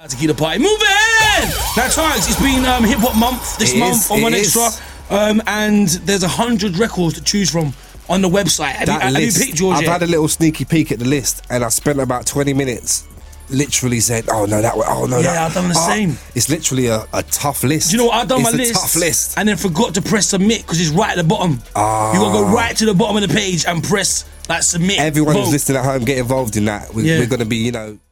To keep the party moving. Now, Times, it's been Hip Hop Month this month on 1Xtra, and there's 100 records to choose from on the website. Have you picked yours yet? I've had a little sneaky peek at the list, and I spent about 20 minutes literally saying, "Oh no, that way. Oh no, yeah, I've done the same. It's literally a tough list. Do you know what? I've done my list, tough list, and then forgot to press submit because it's right at the bottom. You gotta go right to the bottom of the page and press like submit. Everyone who's listening at home, get involved in that. We're gonna be,